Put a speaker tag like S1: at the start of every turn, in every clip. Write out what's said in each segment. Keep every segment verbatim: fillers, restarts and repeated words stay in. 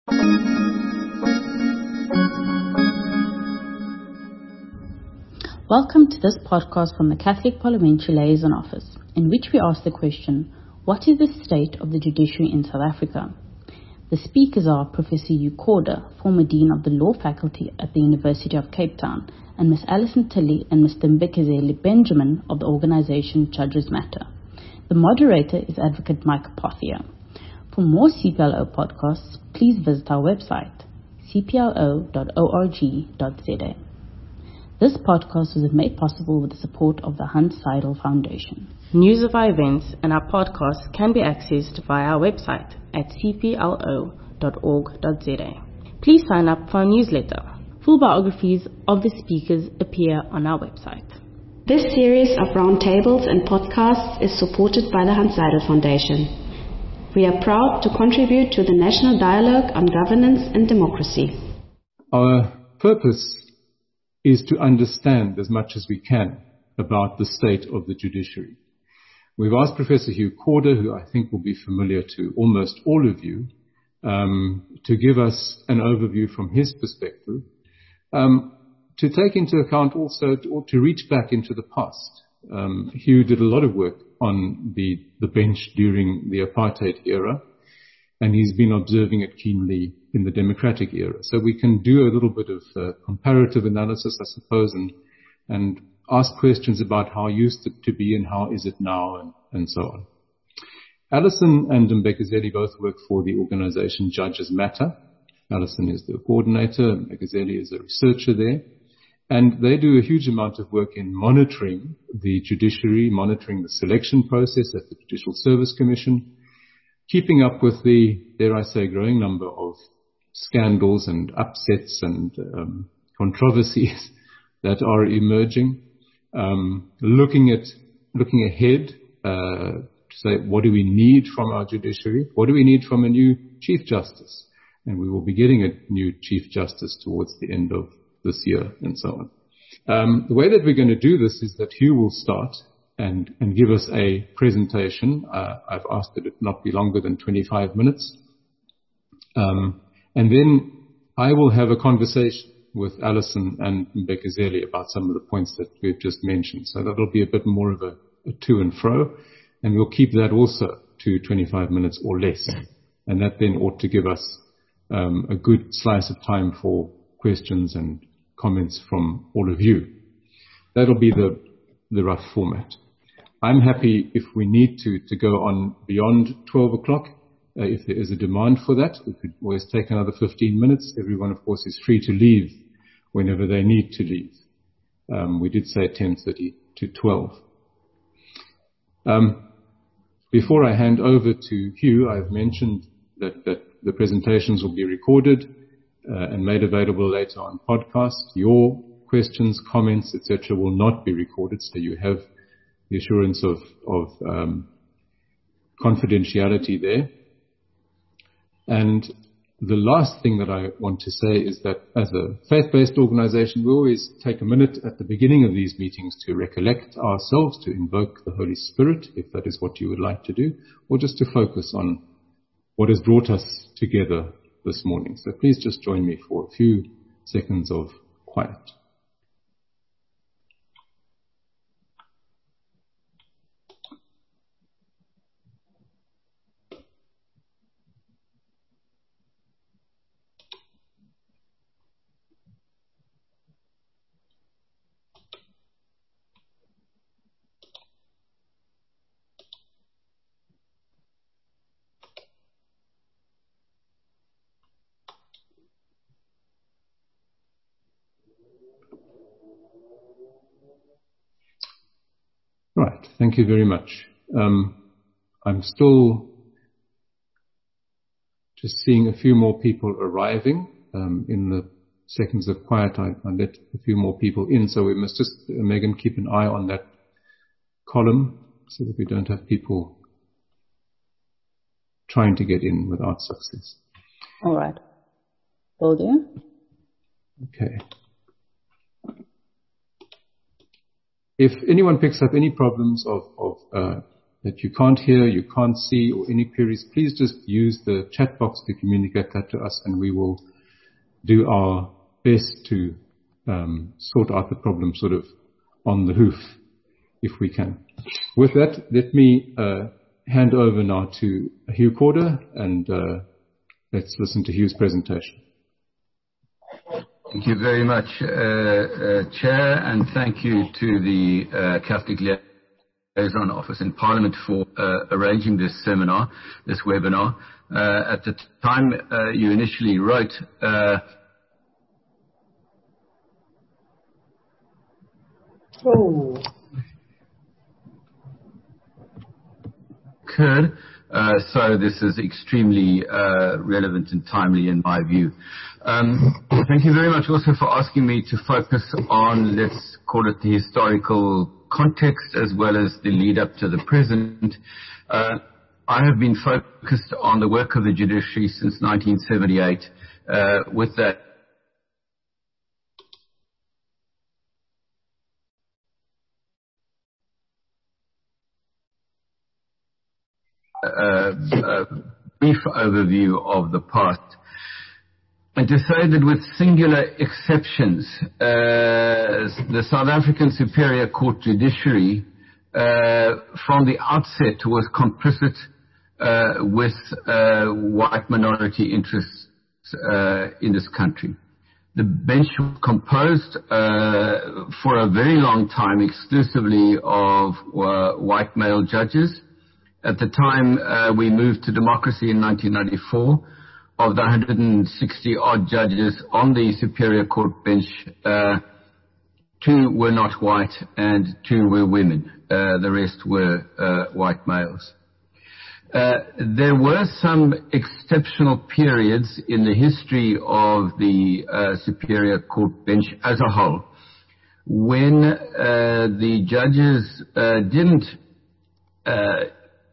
S1: Welcome to this podcast from the Catholic Parliamentary Liaison Office, in which we ask the question, what is the state of the judiciary in South Africa? The speakers are Professor Hugh Corder, former Dean of the Law Faculty at the University of Cape Town, and Miz Alison Tilley and Mister Mbekezeli Benjamin of the organisation Judges Matter. The moderator is Advocate Mike Pothier. For more C P L O podcasts, please visit our website, c p l o dot org dot z a. This podcast was made possible with the support of the Hans Seidel Foundation. News of our events and our podcasts can be accessed via our website at c p l o dot org dot z a. Please sign up for our newsletter. Full biographies of the speakers appear on our website.
S2: This series of roundtables and podcasts is supported by the Hans Seidel Foundation. We are proud to contribute to the national dialogue on governance and democracy.
S3: Our purpose is to understand as much as we can about the state of the judiciary. We've asked Professor Hugh Corder, who I think will be familiar to almost all of you, um, to give us an overview from his perspective, um, to take into account also, to, or to reach back into the past. Um, Hugh did a lot of work on the, the bench during the apartheid era, and he's been observing it keenly in the democratic era. So we can do a little bit of uh, comparative analysis, I suppose, and and ask questions about how used it to be and how is it now, and, and so on. Alison and Mbekezeli both work for the organization Judges Matter. Alison is the coordinator, Mbekezeli is a researcher there. And they do a huge amount of work in monitoring the judiciary, monitoring the selection process at the Judicial Service Commission, keeping up with the, dare I say, growing number of scandals and upsets and um, controversies that are emerging, um, looking at, looking ahead uh, to say, what do we need from our judiciary? What do we need from a new Chief Justice? And we will be getting a new Chief Justice towards the end of this year and so on. Um, the way that we're going to do this is that Hugh will start and, and give us a presentation. Uh, I've asked that it not be longer than twenty-five minutes. Um, and then I will have a conversation with Alison and Mbekezeli about some of the points that we've just mentioned. So that'll be a bit more of a, a to and fro, and we'll keep that also to twenty-five minutes or less. And that then ought to give us um, a good slice of time for questions and comments from all of you. That'll be the, the rough format. I'm happy if we need to, to go on beyond twelve o'clock. Uh, if there is a demand for that, we could always take another fifteen minutes. Everyone, of course, is free to leave whenever they need to leave. Um, we did say ten thirty to twelve. Um, before I hand over to Hugh, I've mentioned that, that the presentations will be recorded uh, and made available later on podcast. Your questions, comments, et cetera will not be recorded, so you have the assurance of, of um, confidentiality there. And the last thing that I want to say is that as a faith-based organization, we always take a minute at the beginning of these meetings to recollect ourselves, to invoke the Holy Spirit, if that is what you would like to do, or just to focus on what has brought us together this morning. So please just join me for a few seconds of quiet. Right, thank you very much. Um, I'm still just seeing a few more people arriving. Um, in the seconds of quiet, I, I let a few more people in, so we must just, uh, Megan, keep an eye on that column so that we don't have people trying to get in without success.
S1: All right. Will do.
S3: Okay. If anyone picks up any problems of, of uh, that you can't hear, you can't see, or any queries, please just use the chat box to communicate that to us, and we will do our best to um, sort out the problem sort of on the hoof, if we can. With that, let me uh, hand over now to Hugh Corder, and uh, let's listen to Hugh's presentation.
S4: Thank you very much, uh, uh, Chair, and thank you to the uh, Catholic Liaison Office in Parliament for uh, arranging this seminar, this webinar. Uh, at the time uh, you initially wrote, uh,
S5: oh.
S4: occurred, uh, so this is extremely uh, relevant and timely in my view. Um, thank you very much also for asking me to focus on, let's call it the historical context as well as the lead up to the present. Uh, I have been focused on the work of the judiciary since nineteen seventy-eight, uh, with that uh, uh, brief overview of the past. And to say that with singular exceptions, uh, the South African Superior Court judiciary uh, from the outset was complicit uh, with uh, white minority interests uh, in this country. The bench was composed uh, for a very long time exclusively of uh, white male judges. At the time uh, we moved to democracy in nineteen ninety-four, of the one hundred sixty odd judges on the Superior Court bench, uh, two were not white and two were women. Uh, the rest were uh, white males. Uh, there were some exceptional periods in the history of the uh, Superior Court bench as a whole when uh, the judges uh, didn't uh,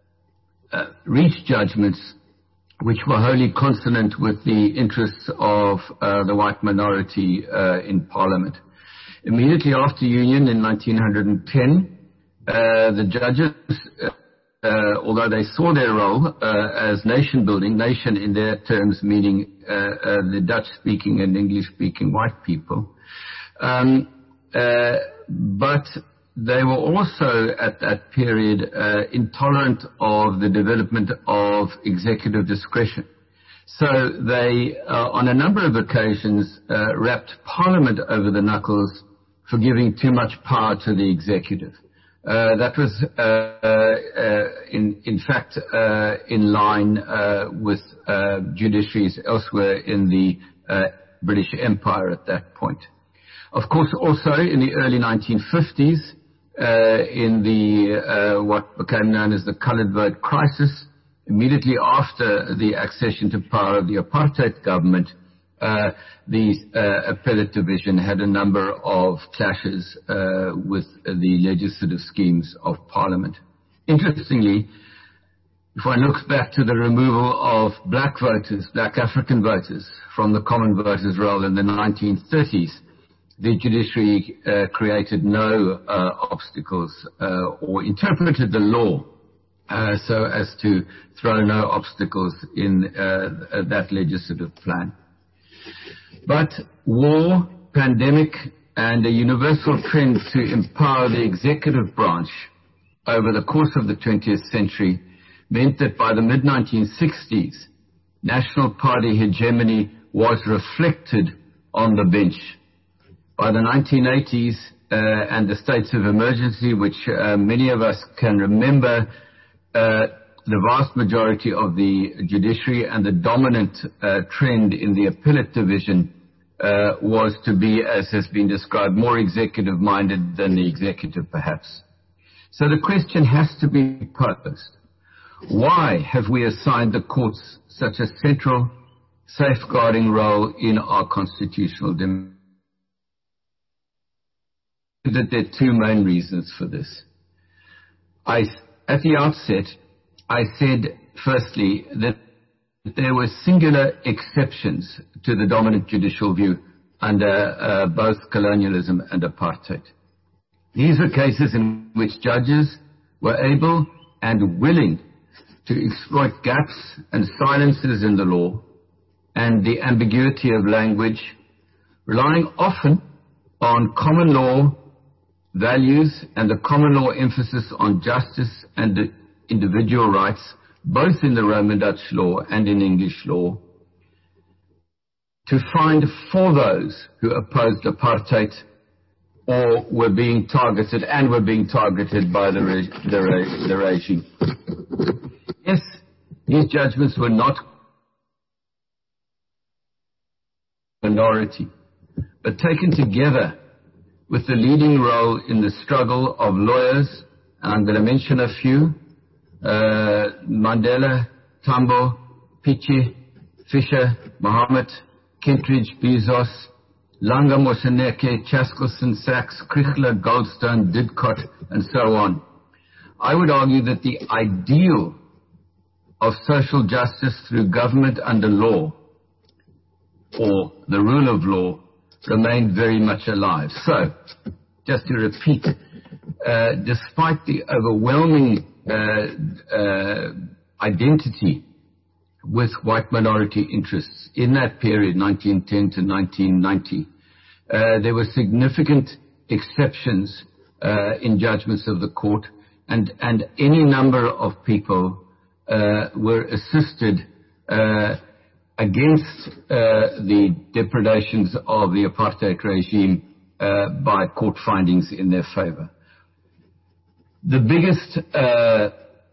S4: uh, reach judgments which were wholly consonant with the interests of uh, the white minority uh, in Parliament. Immediately after Union in nineteen ten, uh, the judges, uh, uh, although they saw their role uh, as nation building, nation in their terms meaning uh, uh, the Dutch-speaking and English-speaking white people, um, uh, but they were also at that period uh, intolerant of the development of executive discretion. So they, uh, on a number of occasions, uh, rapped Parliament over the knuckles for giving too much power to the executive. Uh, that was, uh, uh, in, in fact, uh, in line uh, with uh, judiciaries elsewhere in the uh, British Empire at that point. Of course, also in the early nineteen fifties, Uh, in the uh, what became known as the coloured vote crisis, immediately after the accession to power of the apartheid government, uh, the uh, appellate division had a number of clashes uh, with the legislative schemes of Parliament. Interestingly, if one looks back to the removal of black voters, black African voters, from the common voters roll in the nineteen thirties, the judiciary uh, created no uh, obstacles uh, or interpreted the law uh, so as to throw no obstacles in uh, that legislative plan. But war, pandemic, and a universal trend to empower the executive branch over the course of the twentieth century meant that by the mid nineteen sixties, National Party hegemony was reflected on the bench. By the nineteen eighties uh, and the states of emergency, which uh, many of us can remember, uh, the vast majority of the judiciary and the dominant uh, trend in the appellate division uh, was to be, as has been described, more executive-minded than the executive, perhaps. So the question has to be posed. Why have we assigned the courts such a central, safeguarding role in our constitutional democracy? That there are two main reasons for this. I, at the outset, I said, firstly, that there were singular exceptions to the dominant judicial view under uh, both colonialism and apartheid. These were cases in which judges were able and willing to exploit gaps and silences in the law and the ambiguity of language, relying often on common law values and the common law emphasis on justice and individual rights, both in the Roman Dutch law and in English law, to find for those who opposed apartheid or were being targeted and were being targeted by the, re the, re the regime. Yes, these judgments were not minority, but taken together with the leading role in the struggle of lawyers, and I'm going to mention a few, uh, Mandela, Tambo, Pichi, Fisher, Mohammed, Kentridge, Bezos, Langa, Moseneke, Chaskelson, Sachs, Krichler, Goldstone, Didcot, and so on. I would argue that the ideal of social justice through government under law, or the rule of law, remained very much alive. So, just to repeat, uh, despite the overwhelming uh, uh, identity with white minority interests in that period, nineteen ten to nineteen ninety, uh, there were significant exceptions uh, in judgments of the court, and, and any number of people uh, were assisted uh, against uh, the depredations of the apartheid regime uh, by court findings in their favor. The biggest, uh,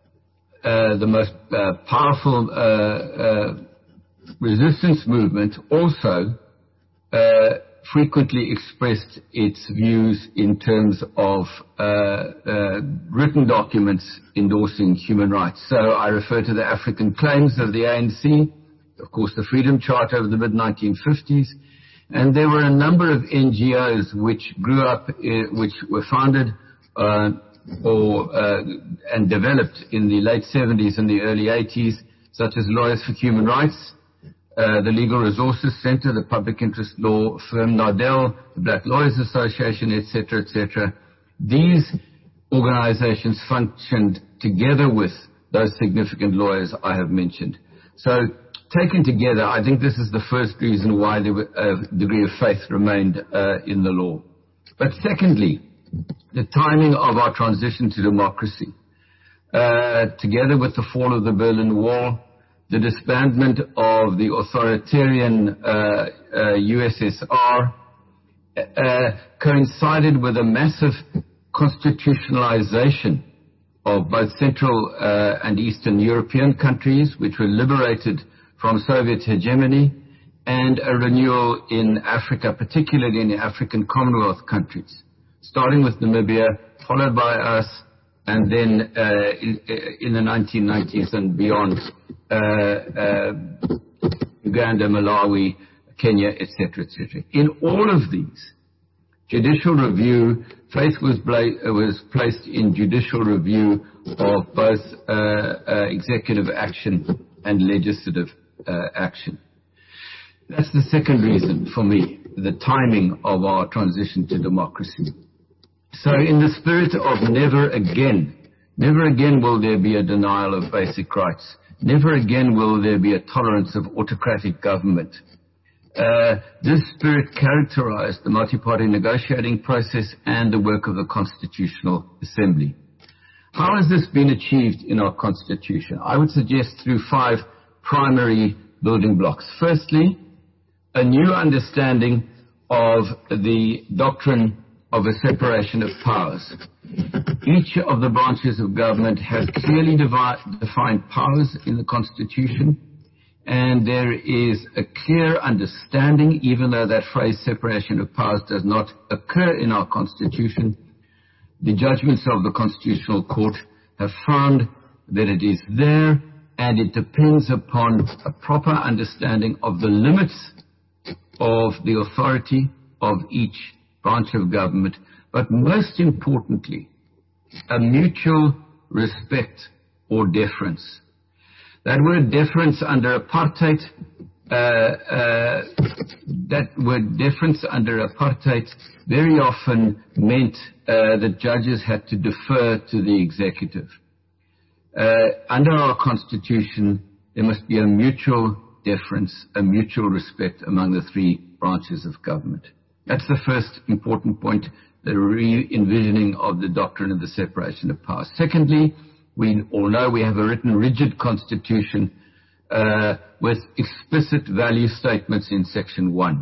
S4: uh, the most uh, powerful uh, uh, resistance movement also uh, frequently expressed its views in terms of uh, uh, written documents endorsing human rights. So I refer to the African claims of the A N C, of course, the Freedom Charter of the mid nineteen fifties, and there were a number of N G Os which grew up, uh, which were founded uh, or uh, and developed in the late seventies and the early eighties, such as Lawyers for Human Rights, uh, the Legal Resources Center, the public interest law firm Nardell, the Black Lawyers Association, et cetera, et cetera. These organizations functioned together with those significant lawyers I have mentioned. So, taken together, I think this is the first reason why there were a degree of faith remained uh, in the law. But secondly, the timing of our transition to democracy, uh, together with the fall of the Berlin Wall, the disbandment of the authoritarian uh, uh, U S S R, uh, coincided with a massive constitutionalization of both Central uh, and Eastern European countries, which were liberated from Soviet hegemony, and a renewal in Africa, particularly in the African Commonwealth countries, starting with Namibia, followed by us, and then uh, in, in the nineteen nineties and beyond, uh, uh, Uganda, Malawi, Kenya, et cetera, et cetera. In all of these, judicial review, faith was, bla- was placed in judicial review of both uh, uh, executive action and legislative Uh, action. That's the second reason for me, the timing of our transition to democracy. So in the spirit of never again, never again will there be a denial of basic rights. Never again will there be a tolerance of autocratic government. Uh, this spirit characterized the multi-party negotiating process and the work of the Constitutional Assembly. How has this been achieved in our Constitution? I would suggest through five primary building blocks. Firstly, a new understanding of the doctrine of a separation of powers. Each of the branches of government has clearly defined powers in the Constitution, and there is a clear understanding, even though that phrase separation of powers does not occur in our Constitution, the judgments of the Constitutional Court have found that it is there, and it depends upon a proper understanding of the limits of the authority of each branch of government, but most importantly, a mutual respect or deference. That word deference under apartheid, uh, uh, that word deference under apartheid very often meant uh, that judges had to defer to the executive. Uh, under our Constitution, there must be a mutual deference, a mutual respect among the three branches of government. That's the first important point, the re-envisioning of the doctrine of the separation of powers. Secondly, we all know we have a written rigid constitution uh, with explicit value statements in section one.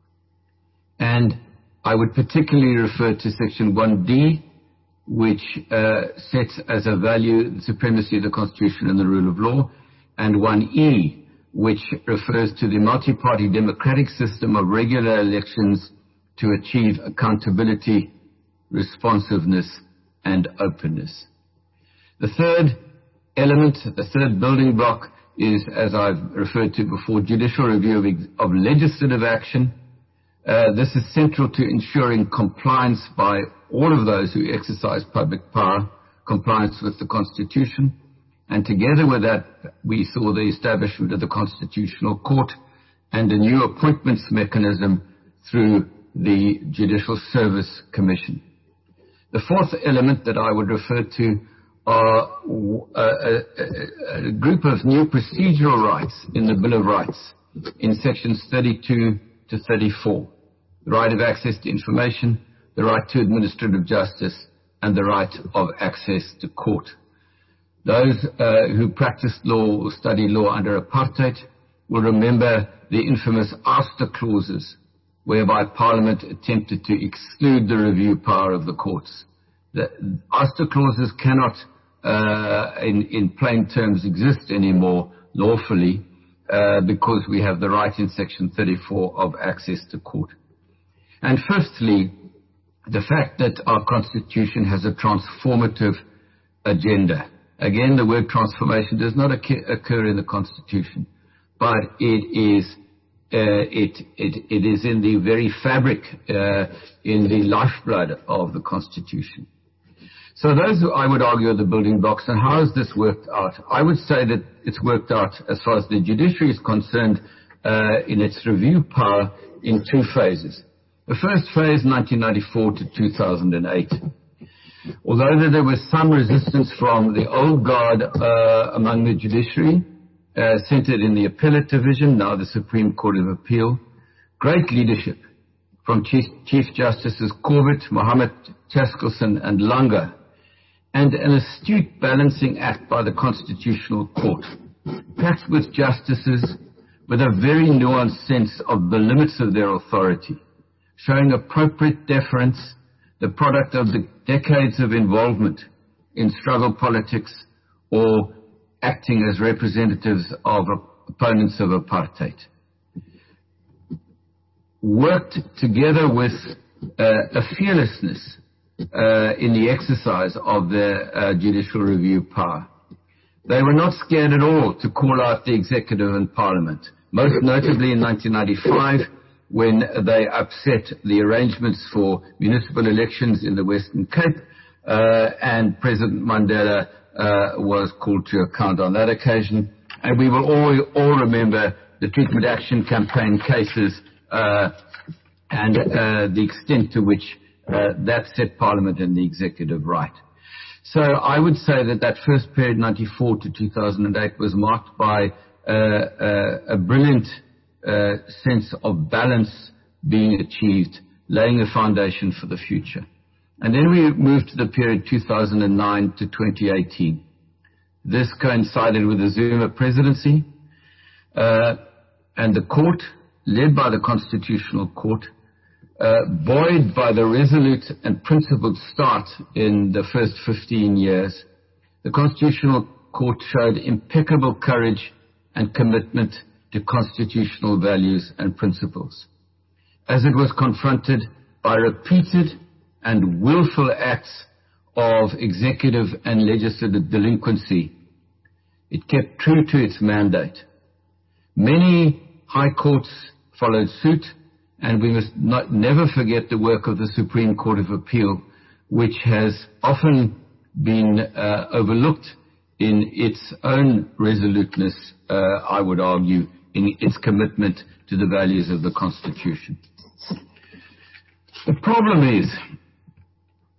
S4: And I would particularly refer to section one D, which uh, sets as a value the supremacy of the constitution and the rule of law, and one E, which refers to the multi-party democratic system of regular elections to achieve accountability, responsiveness, and openness. The third element, the third building block is, as I've referred to before, judicial review of, of legislative action. Uh, this is central to ensuring compliance by all of those who exercise public power, compliance with the Constitution. And together with that, we saw the establishment of the Constitutional Court and a new appointments mechanism through the Judicial Service Commission. The fourth element that I would refer to are a, a, a group of new procedural rights in the Bill of Rights in sections thirty-two to thirty-four. The right of access to information, the right to administrative justice, and the right of access to court. Those uh, who practiced law or studied law under apartheid will remember the infamous ouster clauses, whereby Parliament attempted to exclude the review power of the courts. The ouster clauses cannot, uh, in, in plain terms, exist anymore lawfully uh, because we have the right in section thirty-four of access to court. And firstly, the fact that our Constitution has a transformative agenda. Again, the word transformation does not occur in the Constitution, but it is uh, it, it it is in the very fabric, uh, in the lifeblood of the Constitution. So those, I would argue, are the building blocks. And how has this worked out? I would say that it's worked out, as far as the judiciary is concerned, uh, in its review power in two phases. The first phase, nineteen ninety-four to two thousand eight. Although there was some resistance from the old guard uh, among the judiciary, uh, centered in the appellate division, now the Supreme Court of Appeal, great leadership from Chief, Chief Justices Corbett, Mohammed Chaskelson, and Langa, and an astute balancing act by the Constitutional Court, packed with justices with a very nuanced sense of the limits of their authority, showing appropriate deference, the product of the decades of involvement in struggle politics or acting as representatives of opponents of apartheid. Worked together with uh, a fearlessness uh, in the exercise of their uh, judicial review power. They were not scared at all to call out the executive and parliament, most notably in nineteen ninety-five, when they upset the arrangements for municipal elections in the Western Cape, uh, and President Mandela uh, was called to account on that occasion. And we will all, all remember the Treatment Action Campaign cases uh, and uh, the extent to which uh, that set Parliament and the executive right. So I would say that that first period, ninety-four to two thousand eight, was marked by uh, uh, a brilliant Uh, sense of balance being achieved, laying a foundation for the future. And then we moved to the period two thousand nine to twenty eighteen. This coincided with the Zuma presidency, uh, and the court, led by the Constitutional Court, uh, buoyed by the resolute and principled start in the first fifteen years, the Constitutional Court showed impeccable courage and commitment to constitutional values and principles. As it was confronted by repeated and willful acts of executive and legislative delinquency, it kept true to its mandate. Many high courts followed suit, and we must not, never forget the work of the Supreme Court of Appeal, which has often been uh, overlooked in its own resoluteness, uh, I would argue, in its commitment to the values of the Constitution. The problem is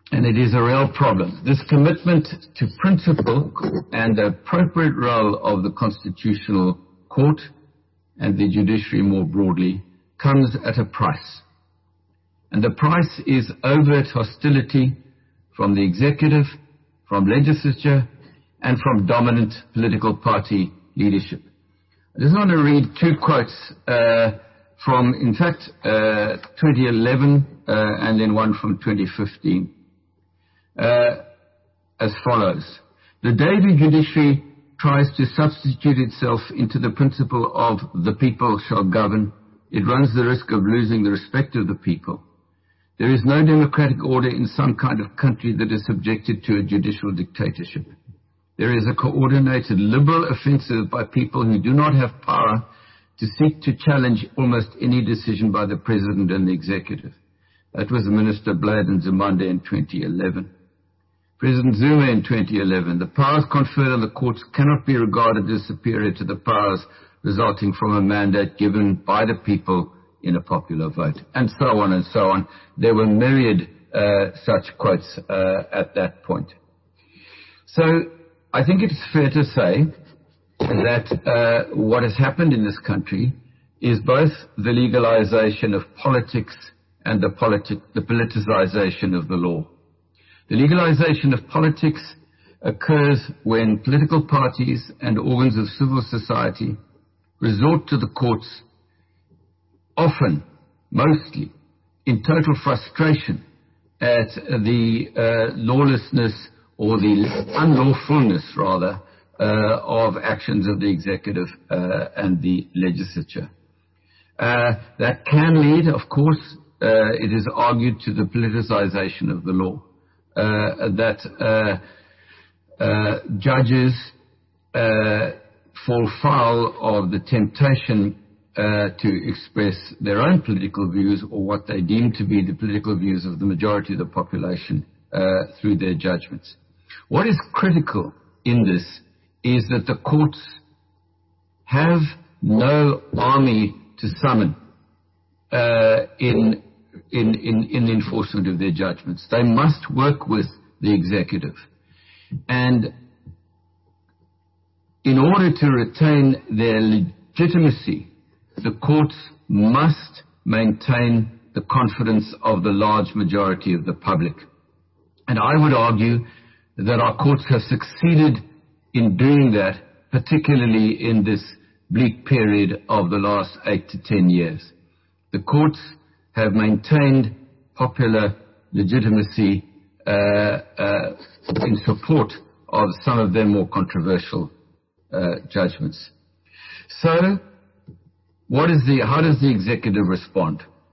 S4: and it is a real problem. This commitment to principle and the appropriate role of the Constitutional Court and the judiciary more broadly comes at a price. And the price is overt hostility from the executive, from legislature, and from dominant political party leadership. I just want to read two quotes uh, from, in fact, uh, twenty eleven uh, and then one from twenty fifteen. Uh, as follows. The day the judiciary tries to substitute itself into the principle of the people shall govern, it runs the risk of losing the respect of the people. There is no democratic order in some kind of country that is subjected to a judicial dictatorship. There is a coordinated liberal offensive by people who do not have power to seek to challenge almost any decision by the president and the executive. That was Minister Blade and Zimande in twenty eleven. President Zuma in twenty eleven. The powers conferred on the courts cannot be regarded as superior to the powers resulting from a mandate given by the people in a popular vote, and so on and so on. There were myriad uh, such quotes uh, at that point. So I think it's fair to say that uh, what has happened in this country is both the legalization of politics and the, politi- the politicization of the law. The legalization of politics occurs when political parties and organs of civil society resort to the courts, often, mostly, in total frustration at the uh, lawlessness or the unlawfulness, rather, uh, of actions of the executive uh, and the legislature. Uh, that can lead, of course, uh, it is argued, to the politicization of the law. Uh, that uh, uh, judges uh, fall foul of the temptation uh, to express their own political views or what they deem to be the political views of the majority of the population uh, through their judgments. What is critical in this is that the courts have no army to summon uh, in In, in, in the enforcement of their judgments. They must work with the executive. And in order to retain their legitimacy, the courts must maintain the confidence of the large majority of the public. And I would argue that our courts have succeeded in doing that, particularly in this bleak period of the last eight to ten years. The courts have maintained popular legitimacy uh, uh, in support of some of their more controversial uh, judgments. So, what is the? How does the executive respond?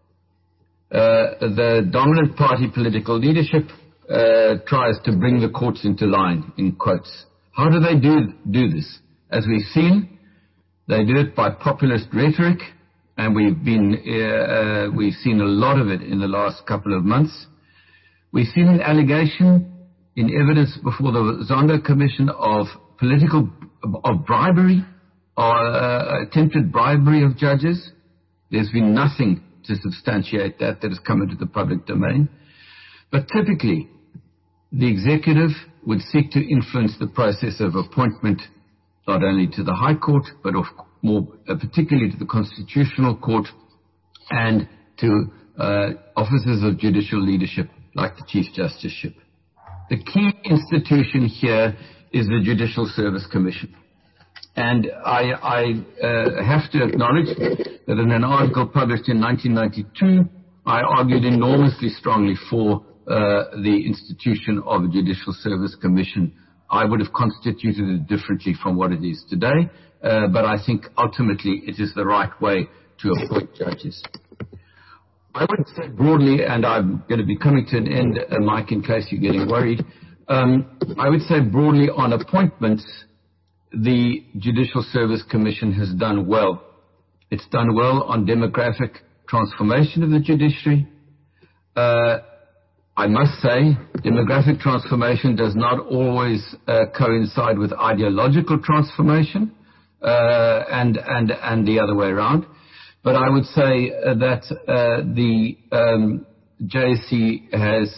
S4: Uh, the dominant party political leadership uh, tries to bring the courts into line, in quotes. How do they do do this? As we've seen, they do it by populist rhetoric. And we've been, uh, we've seen a lot of it in the last couple of months. We've seen an allegation in evidence before the Zondo Commission of political, of bribery, or uh, attempted bribery of judges. There's been nothing to substantiate that that has come into the public domain. But typically, the executive would seek to influence the process of appointment, not only to the High Court, but of more uh, particularly to the Constitutional Court and to uh, offices of judicial leadership like the Chief Justiceship. The key institution here is the Judicial Service Commission. And I, I uh, have to acknowledge that in an article published in nineteen ninety-two, I argued enormously strongly for uh, the institution of a Judicial Service Commission. I would have constituted it differently from what it is today. Uh, but I think ultimately it is the right way to appoint judges. I would say broadly, and I'm going to be coming to an end, uh, Mike, in case you're getting worried, um, I would say broadly on appointments, the Judicial Service Commission has done well. It's done well on demographic transformation of the judiciary. Uh, I must say, demographic transformation does not always uh, coincide with ideological transformation. Uh, and, and, and the other way around. But I would say uh, that uh, the um, J S C has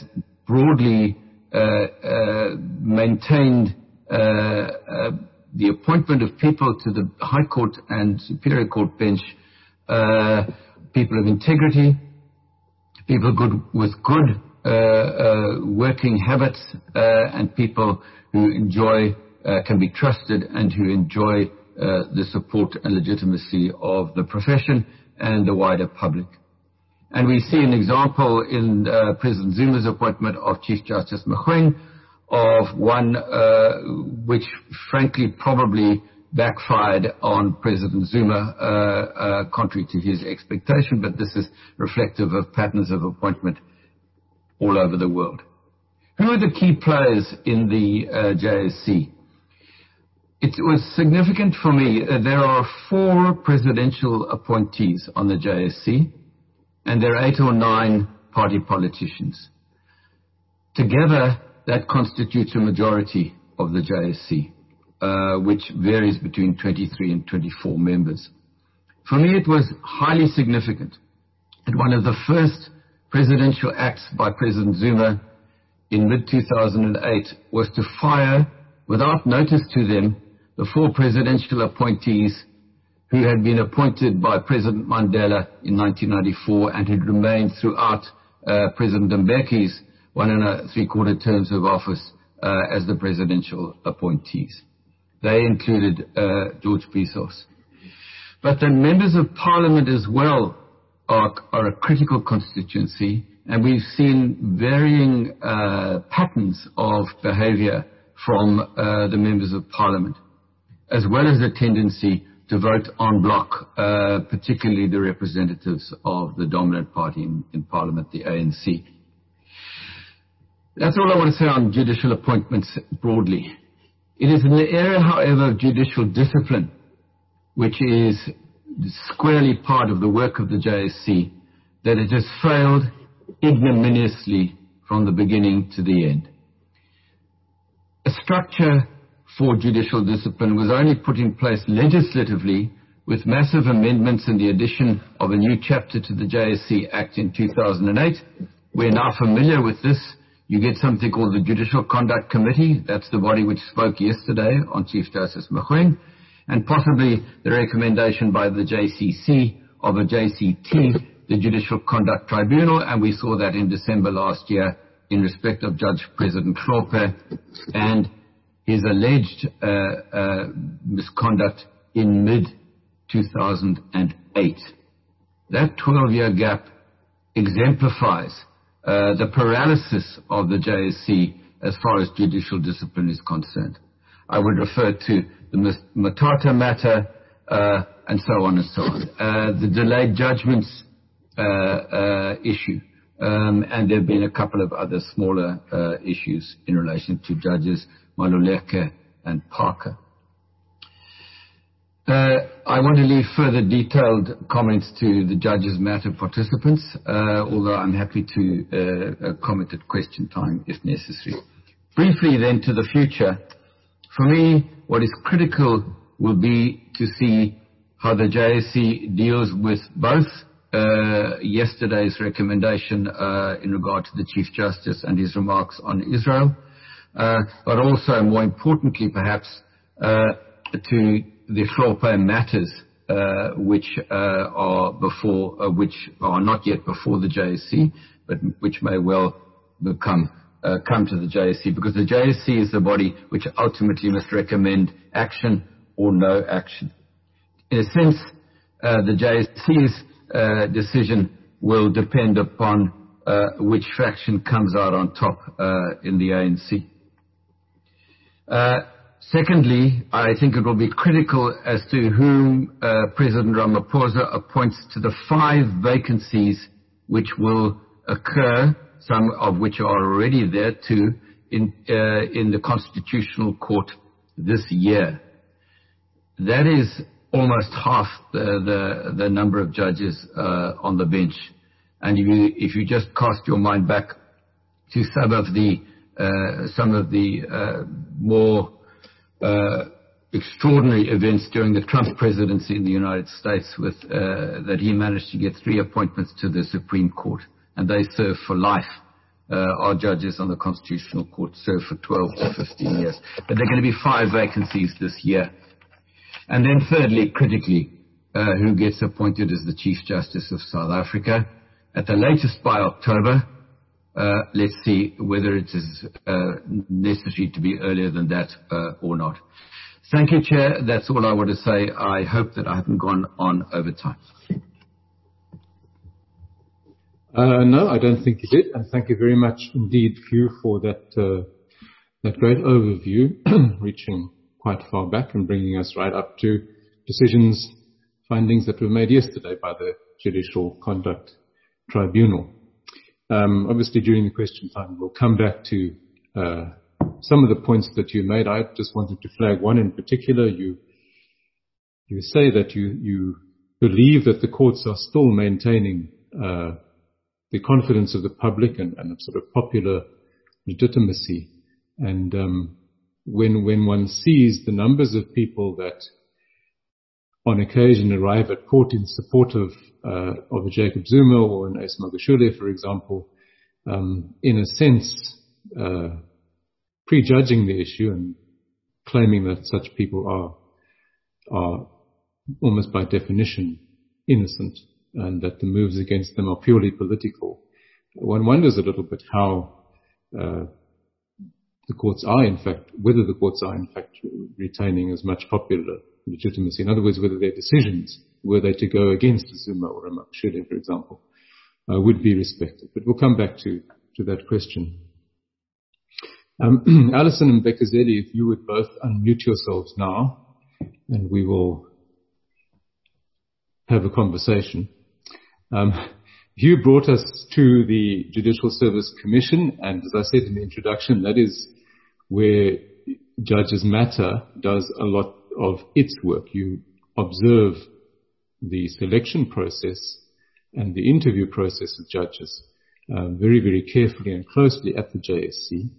S4: broadly uh, uh, maintained uh, uh, the appointment of people to the High Court and Superior Court bench, uh, people of integrity, people good, with good uh, uh, working habits, uh, and people who enjoy, uh, can be trusted and who enjoy uh, the support and legitimacy of the profession and the wider public. And we see an example in uh, President Zuma's appointment of Chief Justice Mogoeng, of one uh, which frankly probably backfired on President Zuma, uh, uh, contrary to his expectation, but this is reflective of patterns of appointment all over the world. Who are the key players in the uh, J S C? It was significant for me. Uh, there are four presidential appointees on the J S C, and there are eight or nine party politicians. Together, that constitutes a majority of the J S C, uh, which varies between twenty-three and twenty-four members. For me, it was highly significant that one of the first presidential acts by President Zuma in mid two thousand eight was to fire, without notice to them, the four presidential appointees who had been appointed by President Mandela in nineteen ninety-four and had remained throughout uh, President Mbeki's one and a three-quarter terms of office uh, as the presidential appointees. They included uh, George Bizos. But the members of parliament as well are, are a critical constituency, and we've seen varying uh, patterns of behavior from uh, the members of parliament, as well as a tendency to vote en bloc, uh, particularly the representatives of the dominant party in, in parliament, the A N C. That's all I want to say on judicial appointments broadly. It is in the area, however, of judicial discipline, which is squarely part of the work of the J S C, that it has failed ignominiously from the beginning to the end. A structure for judicial discipline was only put in place legislatively with massive amendments and the addition of a new chapter to the J S C Act in two thousand eight. We're now familiar with this. You get something called the Judicial Conduct Committee. That's the body which spoke yesterday on Chief Justice Mogoeng, and possibly the recommendation by the J C C of a J C T, the Judicial Conduct Tribunal, and we saw that in December last year in respect of Judge President Hlophe and his alleged uh, uh, misconduct in mid two thousand eight. That twelve-year gap exemplifies uh, the paralysis of the J S C as far as judicial discipline is concerned. I would refer to the Matata matter uh, and so on and so on. Uh, the delayed judgments uh, uh, issue, um, and there have been a couple of other smaller uh, issues in relation to judges Maluleke and Parker. Uh, I want to leave further detailed comments to the judges' matter participants, uh, although I'm happy to uh, uh, comment at question time if necessary. Briefly then to the future. For me, what is critical will be to see how the J S C deals with both uh, yesterday's recommendation uh, in regard to the Chief Justice and his remarks on Israel, uh, but also, more importantly perhaps, uh, to the Hlophe matters uh, which uh, are before, uh, which are not yet before the J S C, but which may well become uh, come to the J S C, because the J S C is the body which ultimately must recommend action or no action. In a sense, uh, the J S C's uh, decision will depend upon uh, which faction comes out on top uh, in the A N C. Uh, Secondly, I think it will be critical as to whom uh, President Ramaphosa appoints to the five vacancies which will occur, some of which are already there too, in, uh, in the Constitutional Court this year. That is almost half the, the, the number of judges uh, on the bench. And if you, if you just cast your mind back to some of the, uh, some of the uh, more Uh, extraordinary events during the Trump presidency in the United States, with uh, that he managed to get three appointments to the Supreme Court, and they serve for life uh, are judges on the Constitutional Court, serve for twelve to fifteen years. But there are going to be five vacancies this year. And then thirdly, critically, uh, who gets appointed as the Chief Justice of South Africa, at the latest by October. Uh, let's see whether it is uh, necessary to be earlier than that uh, or not. Thank you, Chair. That's all I want to say. I hope that I haven't gone on over time.
S3: Uh, no, I don't think you did. And thank you very much indeed, Hugh, for that, uh, that great overview, reaching quite far back and bringing us right up to decisions, findings that were made yesterday by the Judicial Conduct Tribunal. Um, obviously, during the question time, we'll come back to uh, some of the points that you made. I just wanted to flag one in particular. You you say that you, you believe that the courts are still maintaining uh, the confidence of the public and, and sort of popular legitimacy. And um, when when one sees the numbers of people that on occasion arrive at court in support of uh, of a Jacob Zuma or an Ace Magashule, for example, um, in a sense, uh, prejudging the issue and claiming that such people are are almost by definition innocent and that the moves against them are purely political. One wonders a little bit how uh, the courts are, in fact, whether the courts are, in fact, retaining as much popular legitimacy. In other words, whether their decisions, were they to go against Zuma or a Magashule, for example, uh, would be respected. But we'll come back to, to that question. Um, Alison and Bekezeli, if you would both unmute yourselves now, and we will have a conversation. Um, Hugh brought us to the Judicial Service Commission, and as I said in the introduction, that is where Judges Matter does a lot of its work. You observe the selection process and the interview process of judges uh, very, very carefully and closely at the J S C.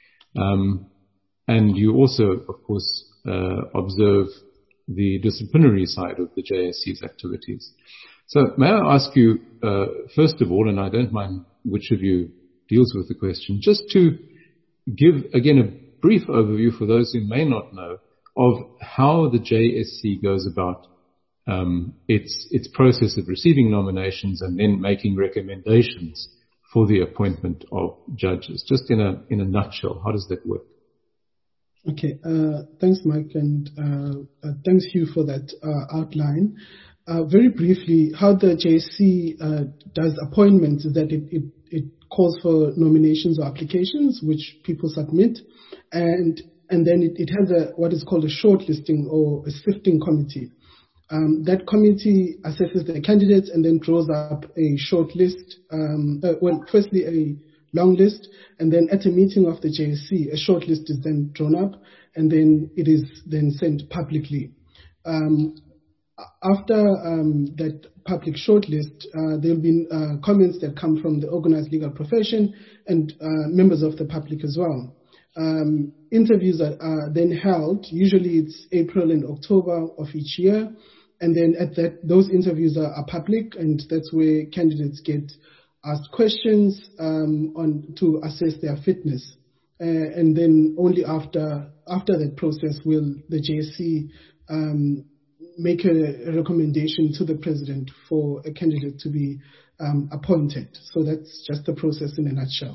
S3: Um, and you also, of course, uh, observe the disciplinary side of the J S C's activities. So may I ask you, uh, first of all, and I don't mind which of you deals with the question, just to give, again, a brief overview for those who may not know of how the J S C goes about um, its its process of receiving nominations and then making recommendations for the appointment of judges. Just in a in a nutshell, how does that work?
S5: Okay, uh, thanks, Mike, and uh, uh, thanks, Hugh, for that uh, outline. Uh, very briefly, how the J S C uh, does appointments is that it, it, it calls for nominations or applications, which people submit, and and then it, it has a what is called a shortlisting or a sifting committee. Um, that committee assesses the candidates and then draws up a short list. Um, uh, well, firstly a long list, and then at a meeting of the J S C, a short list is then drawn up, and then it is then sent publicly. Um, after um, that public shortlist, uh, there will be uh, comments that come from the organized legal profession and uh, members of the public as well. Um, interviews are, are then held. Usually it's April and October of each year, and then at that those interviews are, are public, and that's where candidates get asked questions um, on to assess their fitness, uh, and then only after after that process will the J S C um, make a, a recommendation to the president for a candidate to be um, appointed. So that's just the process in a nutshell.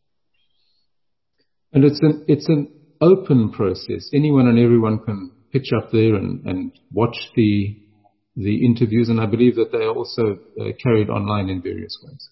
S3: And it's an it's an open process. Anyone and everyone can pitch up there and, and watch the the interviews, and I believe that they are also uh, carried online in various ways.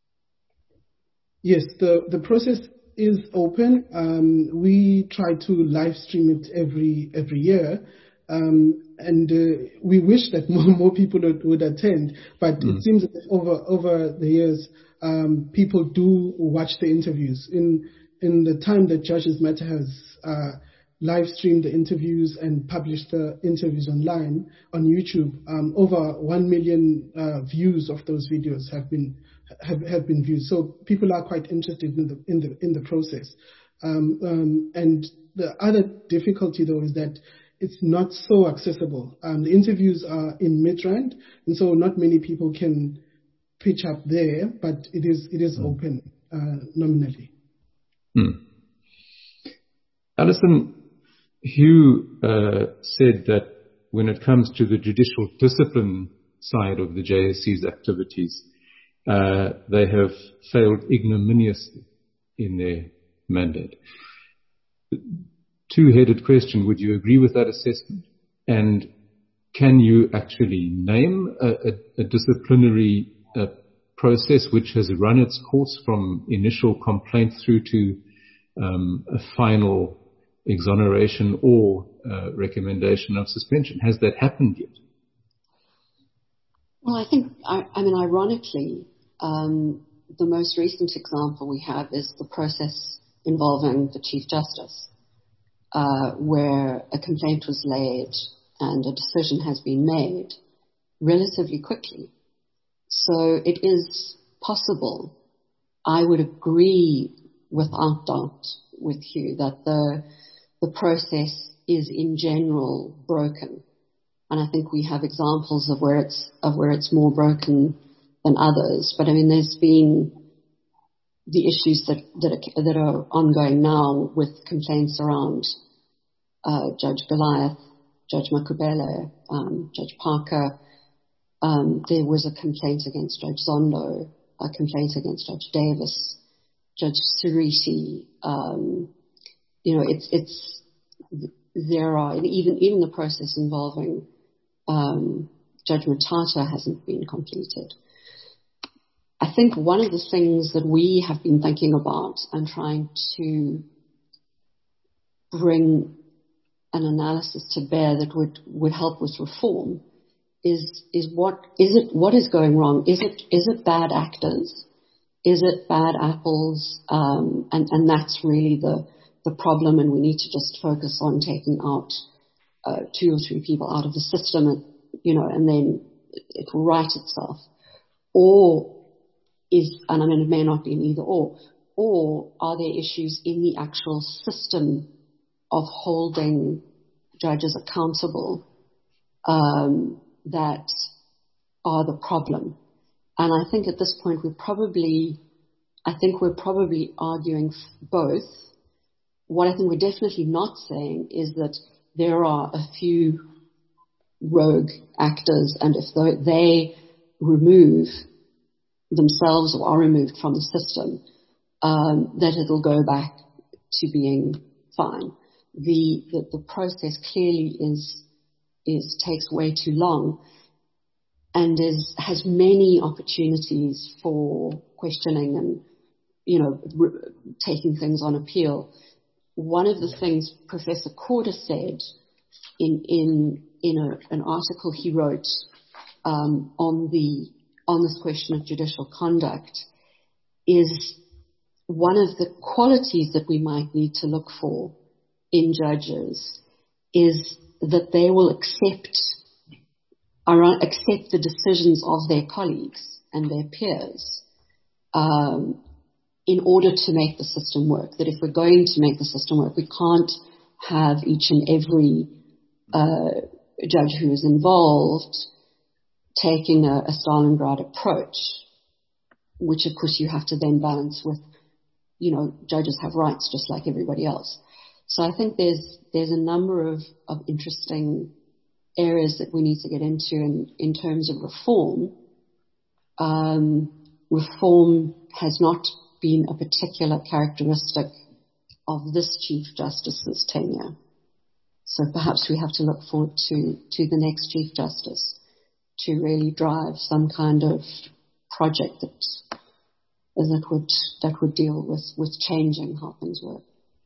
S5: Yes, the, the process is open. Um, we try to live stream it every every year, um, and uh, we wish that more more people would, would attend. But mm. it seems that over over the years, um, people do watch the interviews. In in the time that Judges Matter has uh, live streamed the interviews and published the interviews online on YouTube, um, over one million uh, views of those videos have been. Have, have been viewed. So people are quite interested in the in the in the process. Um, um, and the other difficulty though is that it's not so accessible. Um, the interviews are in Midrand, and so not many people can pitch up there. But it is it is mm. open. uh, nominally.
S3: Hmm. Alison, Hugh uh, said that when it comes to the judicial discipline side of the J S C's activities, uh, they have failed ignominiously in their mandate. Two-headed question, would you agree with that assessment? And can you actually name a, a, a disciplinary uh, process which has run its course from initial complaint through to um, a final exoneration or uh, recommendation of suspension? Has that happened yet?
S6: Well, I think, I, I mean, ironically, um, the most recent example we have is the process involving the Chief Justice, uh, where a complaint was laid and a decision has been made relatively quickly. So it is possible, I would agree without doubt with you, that the the process is in general broken. And I think we have examples of where it's of where it's more broken than others. But I mean, there's been the issues that that are, that are ongoing now with complaints around uh, Judge Goliath, Judge Makubele, um, Judge Parker. Um, there was a complaint against Judge Zondo, a complaint against Judge Davis, Judge Suriti. Um, you know, it's it's there are even even the process involving um, Judge Matata hasn't been completed. I think one of the things that we have been thinking about and trying to bring an analysis to bear that would, would help with reform is is what is it what is going wrong? Is it is it bad actors? Is it bad apples? Um, and and that's really the the problem. And we need to just focus on taking out uh, two or three people out of the system, and, you know, and then it will right itself. Or is, and I mean, it may not be an either or. Or are there issues in the actual system of holding judges accountable um, that are the problem? And I think at this point we're probably, I think we're probably arguing both. What I think we're definitely not saying is that there are a few rogue actors, and if they remove themselves or are removed from the system, um, that it'll go back to being fine. The, the the process clearly is is takes way too long, and is has many opportunities for questioning and, you know, re- taking things on appeal. One of the things Professor Corder said in in in a, an article he wrote um, on the on this question of judicial conduct is one of the qualities that we might need to look for in judges is that they will accept accept the decisions of their colleagues and their peers um, in order to make the system work. That if we're going to make the system work, we can't have each and every uh, judge who is involved taking a, a Stalingrad approach, which of course you have to then balance with, you know, judges have rights just like everybody else. So I think there's there's a number of, of interesting areas that we need to get into in, in terms of reform. Um, reform has not been a particular characteristic of this Chief Justice's tenure. So perhaps we have to look forward to, to the next Chief Justice to really drive some kind of project that that would that would deal with, with changing how things work.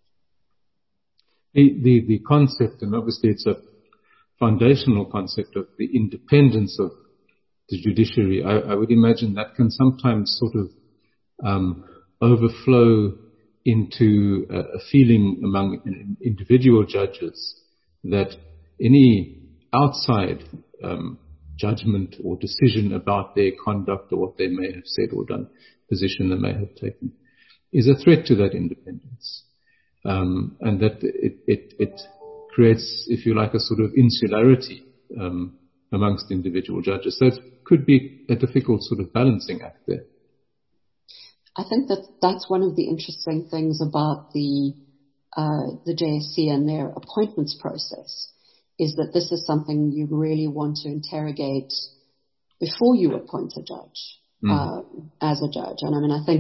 S3: The, the the concept, and obviously it's a foundational concept of the independence of the judiciary. I, I would imagine that can sometimes sort of um, overflow into a, a feeling among individual judges that any outside um, judgment or decision about their conduct or what they may have said or done, position they may have taken, is a threat to that independence. Um, and that it, it, it creates, if you like, a sort of insularity um, amongst individual judges. So it could be a difficult sort of balancing act there.
S6: I think that that's one of the interesting things about the uh, the J S C and their appointments process, is that this is something you really want to interrogate before you appoint a judge, mm. uh, as a judge. And I mean, I think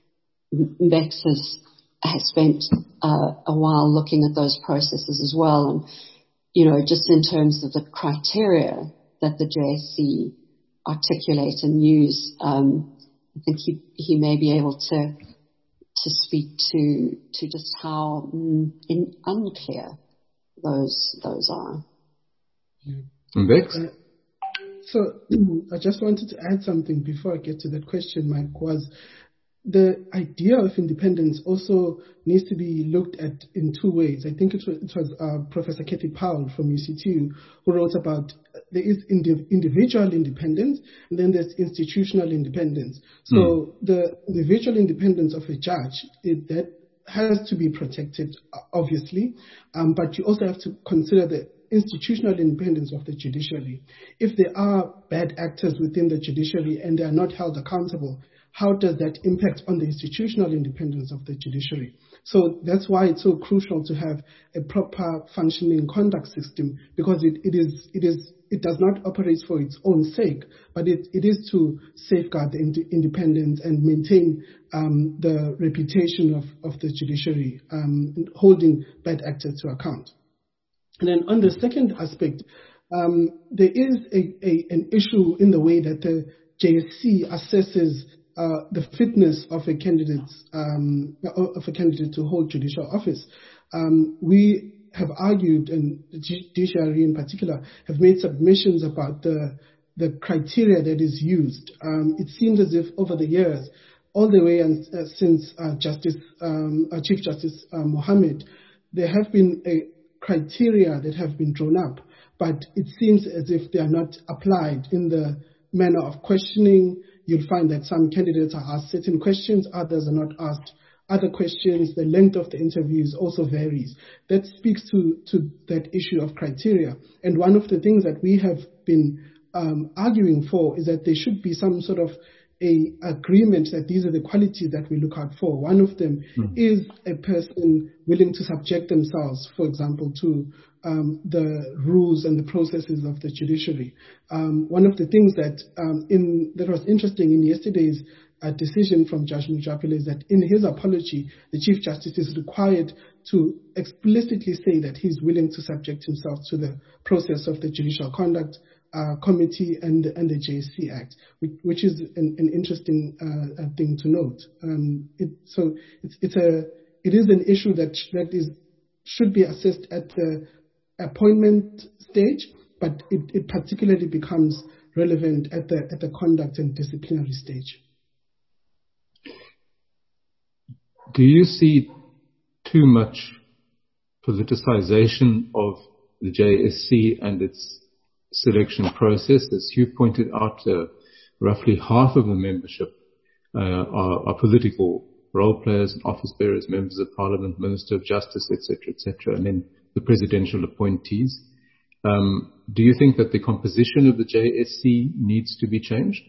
S6: Bex has, has spent uh, a while looking at those processes as well. And, you know, just in terms of the criteria that the J S C articulate and use, um, I think he, he may be able to to speak to to just how mm, in, unclear those those are.
S3: Yeah. Bex?
S5: Uh, so I just wanted to add something before I get to that question, Mike, was the idea of independence also needs to be looked at in two ways. I think it was, it was uh, Professor Kathy Powell from U C T U who wrote about there is indiv- individual independence and then there's institutional independence. So mm. the individual independence of a judge, it, that has to be protected, obviously, um, but you also have to consider the institutional independence of the judiciary. If there are bad actors within the judiciary and they are not held accountable, how does that impact on the institutional independence of the judiciary? So that's why it's so crucial to have a proper functioning conduct system, because it, it is it is it does not operate for its own sake, but it, it is to safeguard the ind- independence and maintain um, the reputation of, of the judiciary, um, holding bad actors to account. And then on the second aspect, um, there is a, a, an issue in the way that the J S C assesses uh, the fitness of a candidate um, of a candidate to hold judicial office. Um, we have argued, and the judiciary in particular have made submissions about the the criteria that is used. Um, it seems as if over the years, all the way and, uh, since uh, Justice um, uh, Chief Justice uh, Mohammed, there have been a criteria that have been drawn up, but it seems as if they are not applied in the manner of questioning. You'll find that some candidates are asked certain questions, others are not asked other questions. The length of the interviews also varies. That speaks to, to that issue of criteria. And one of the things that we have been um, arguing for is that there should be some sort of a agreement that these are the qualities that we look out for. One of them mm. is a person willing to subject themselves, for example, to um, the rules and the processes of the judiciary. Um, one of the things that um, in that was interesting in yesterday's uh, decision from Judge Mujapele is that in his apology, the Chief Justice is required to explicitly say that he's willing to subject himself to the process of the Judicial Conduct Uh, committee and and the J S C Act, which, which is an, an interesting uh, thing to note. Um, it, so it's it's a it is an issue that that is should be assessed at the appointment stage, but it, it particularly becomes relevant at the at the conduct and disciplinary stage.
S3: Do you see too much politicization of the J S C and its selection process? As you pointed out, uh, roughly half of the membership uh, are, are political role players, office bearers, members of parliament, minister of justice, et cetera, et cetera, and then the presidential appointees. Um, do you think that the composition of the J S C needs to be changed?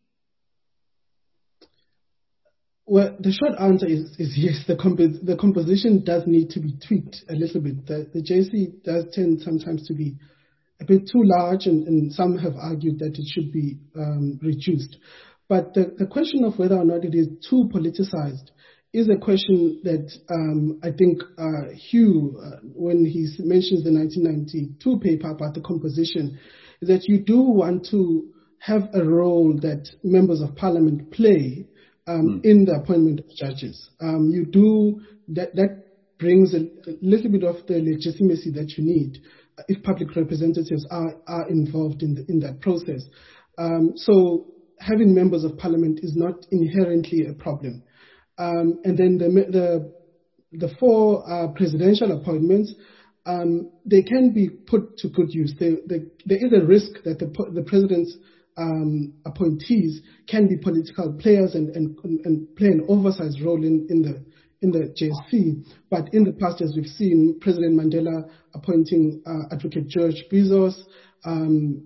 S5: Well, the short answer is, is yes. The, comp- the composition does need to be tweaked a little bit. The, the J S C does tend sometimes to be a bit too large, and, and some have argued that it should be um, reduced. But the, the question of whether or not it is too politicized is a question that um, I think uh, Hugh, uh, when he mentions the nineteen ninety-two paper about the composition, is that you do want to have a role that members of parliament play um, mm. in the appointment of judges. Um, you do, that, that brings a, a little bit of the legitimacy that you need if public representatives are, are involved in the, in that process. Um, so having members of parliament is not inherently a problem. Um, and then the the, the four uh, presidential appointments, um, they can be put to good use. They, they, there is a risk that the, the president's um, appointees can be political players and, and, and play an oversized role in, in the in the J S C, but in the past, as we've seen, President Mandela appointing uh, Advocate George Bizos, um,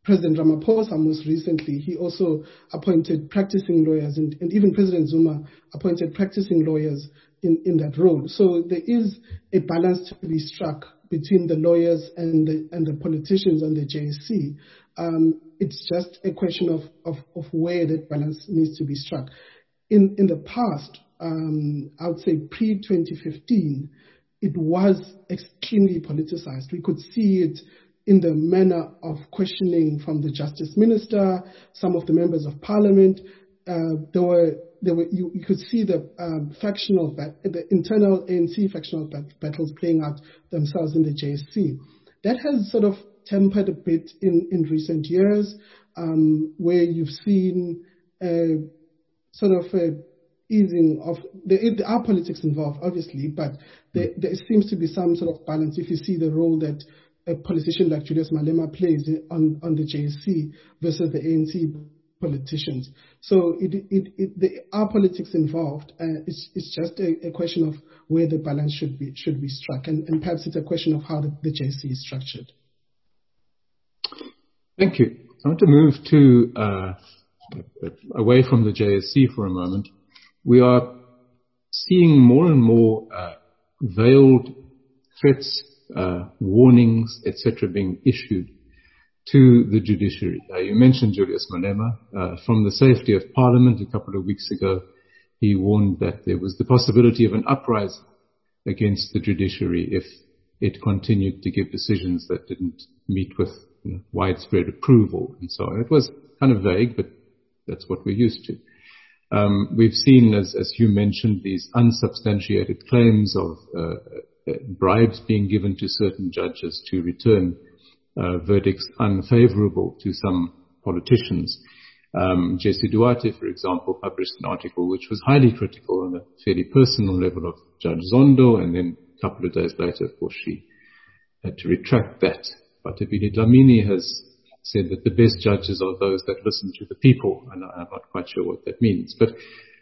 S5: President Ramaphosa most recently, he also appointed practicing lawyers, and, and even President Zuma appointed practicing lawyers in, in that role. So there is a balance to be struck between the lawyers and the, and the politicians on the J S C. Um, it's just a question of, of, of where that balance needs to be struck. In, in the past, um, I would say pre twenty fifteen, it was extremely politicized. We could see it in the manner of questioning from the Justice Minister, some of the members of Parliament. Uh, there were, there were, you, you could see the um, factional, the internal A N C factional battles playing out themselves in the J S C. That has sort of tempered a bit in, in recent years, um, where you've seen uh, sort of a easing of, there, there are politics involved, obviously, but there, there seems to be some sort of balance if you see the role that a politician like Julius Malema plays on, on the J S C versus the A N C politicians. So it, it, it, there are politics involved. Uh, it's, it's just a, a question of where the balance should be should be struck, and, and perhaps it's a question of how the, the J S C is structured.
S3: Thank you. I want to move to uh, away from the J S C for a moment. We are seeing more and more uh, veiled threats, uh, warnings, et cetera, being issued to the judiciary. Uh, you mentioned Julius Malema. Uh, from the safety of Parliament a couple of weeks ago, he warned that there was the possibility of an uprising against the judiciary if it continued to give decisions that didn't meet with you know, widespread approval and so on. It was kind of vague, but that's what we're used to. Um, we've seen, as, as you mentioned, these unsubstantiated claims of uh, bribes being given to certain judges to return uh, verdicts unfavorable to some politicians. Um, J C Duarte, for example, published an article which was highly critical on a fairly personal level of Judge Zondo, and then a couple of days later, of course, she had to retract that. But Tabini Dlamini has said that the best judges are those that listen to the people, and I'm not quite sure what that means. But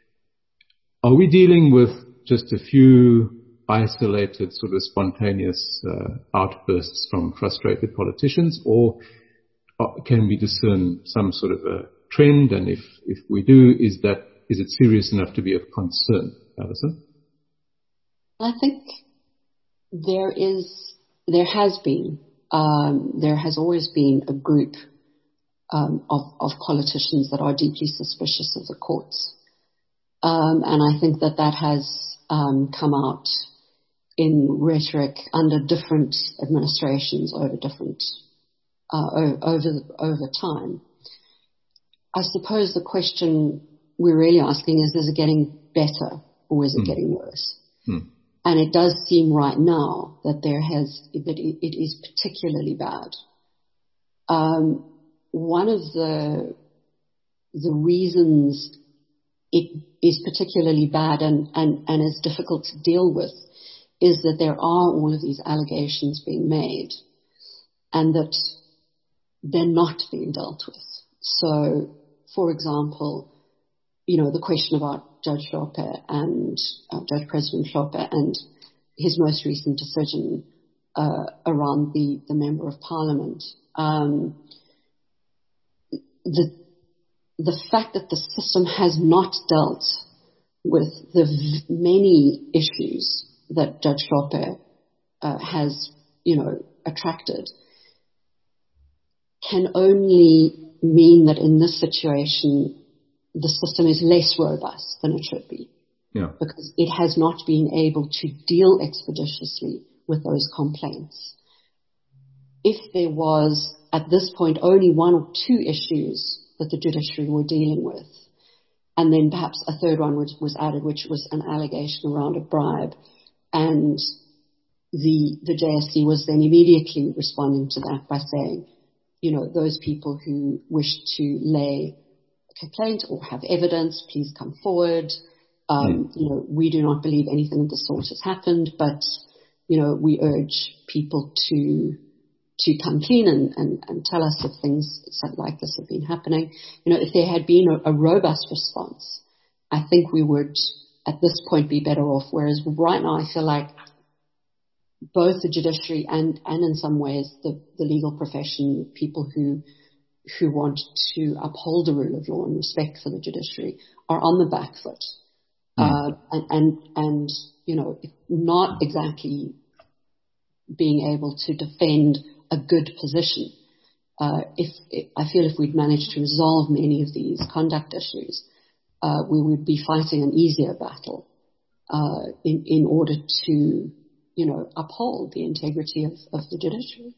S3: are we dealing with just a few isolated, sort of spontaneous uh, outbursts from frustrated politicians, or can we discern some sort of a trend? And if, if we do, is that is it serious enough to be of concern, Alison?
S6: I think there is, there has been, um, there has always been a group um, of, of politicians that are deeply suspicious of the courts. Um, and I think that that has um, come out in rhetoric under different administrations over different, uh, over, over time. I suppose the question we're really asking is, is it getting better or is it mm. getting worse? Mm. And it does seem right now that there has, that it is particularly bad. Um, one of the, the reasons it is particularly bad and, and, and is difficult to deal with is that there are all of these allegations being made and that they're not being dealt with. So, for example, you know, the question about Judge Hlophe and uh, Judge President Hlophe and his most recent decision uh, around the, the Member of Parliament. Um, the the fact that the system has not dealt with the v- many issues that Judge Hlophe uh, has, you know, attracted can only mean that in this situation the system is less robust than it should be.
S3: Yeah.
S6: Because it has not been able to deal expeditiously with those complaints. If there was, at this point, only one or two issues that the judiciary were dealing with, and then perhaps a third one which was added, which was an allegation around a bribe, and the, the J S C was then immediately responding to that by saying, you know, those people who wish to lay a complaint or have evidence, please come forward. Um, mm. You know, we do not believe anything of the sort has happened, but, you know, we urge people to to come clean and, and, and tell us if things like this have been happening. You know, if there had been a, a robust response, I think we would, at this point, be better off. Whereas right now, I feel like both the judiciary and, and in some ways the, the legal profession, people who who want to uphold the rule of law and respect for the judiciary are on the back foot. Mm. Uh, and, and, and, you know, not exactly being able to defend a good position. Uh, if, if I feel if we'd managed to resolve many of these conduct issues, uh, we would be fighting an easier battle uh, in, in order to, you know, uphold the integrity of, of the judiciary.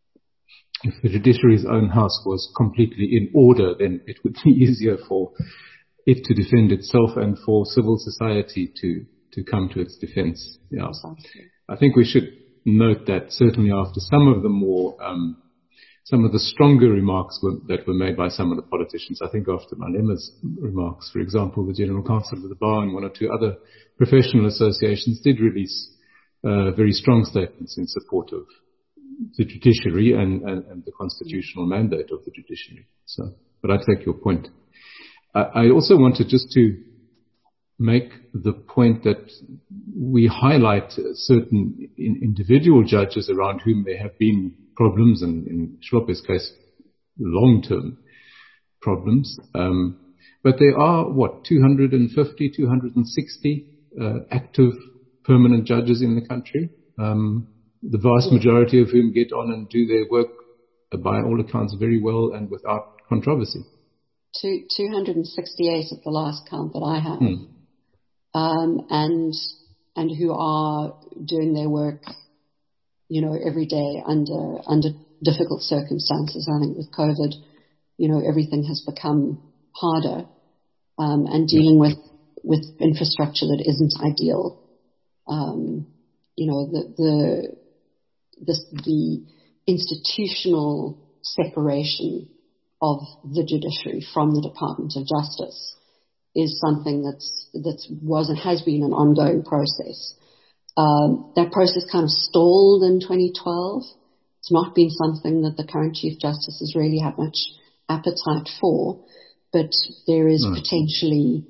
S3: If the judiciary's own house was completely in order, then it would be easier for it to defend itself and for civil society to, to come to its defense. Yeah.
S6: Exactly.
S3: I think we should note that certainly after some of the more, um, some of the stronger remarks were, that were made by some of the politicians, I think after Malema's remarks, for example, the General Counsel of the Bar and one or two other professional associations did release uh, very strong statements in support of the judiciary and, and, and the constitutional mandate of the judiciary. So, but I take your point. I, I also wanted just to make the point that we highlight certain in, individual judges around whom there have been problems, and in Schlope's case, long-term problems. Um, but there are, what, two hundred fifty, two hundred sixty uh, active permanent judges in the country. Um, the vast majority of whom get on and do their work, uh, by all accounts, very well and without controversy.
S6: Two, two hundred sixty-eight at the last count that I have.
S3: Hmm.
S6: Um, and, and who are doing their work, you know, every day under, under difficult circumstances. I think with COVID, you know, everything has become harder, um, and dealing with, with infrastructure that isn't ideal. Um, you know, the, the, the, the institutional separation of the judiciary from the Department of Justice is something that's, that's was and has been an ongoing process. Um, that process kind of stalled in twenty twelve. It's not been something that the current Chief Justice has really had much appetite for, but there is no. potentially,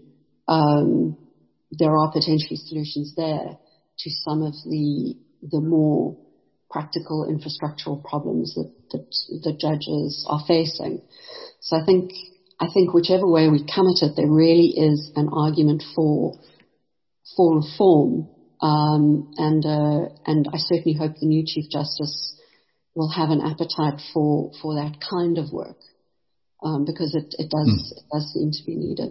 S6: um, there are potentially solutions there to some of the, the more practical infrastructural problems that, that the judges are facing. So I think, I think whichever way we come at it, there really is an argument for, for reform. Um, and, uh, and I certainly hope the new Chief Justice will have an appetite for, for that kind of work, um, because it, it does, mm. it does seem to be needed.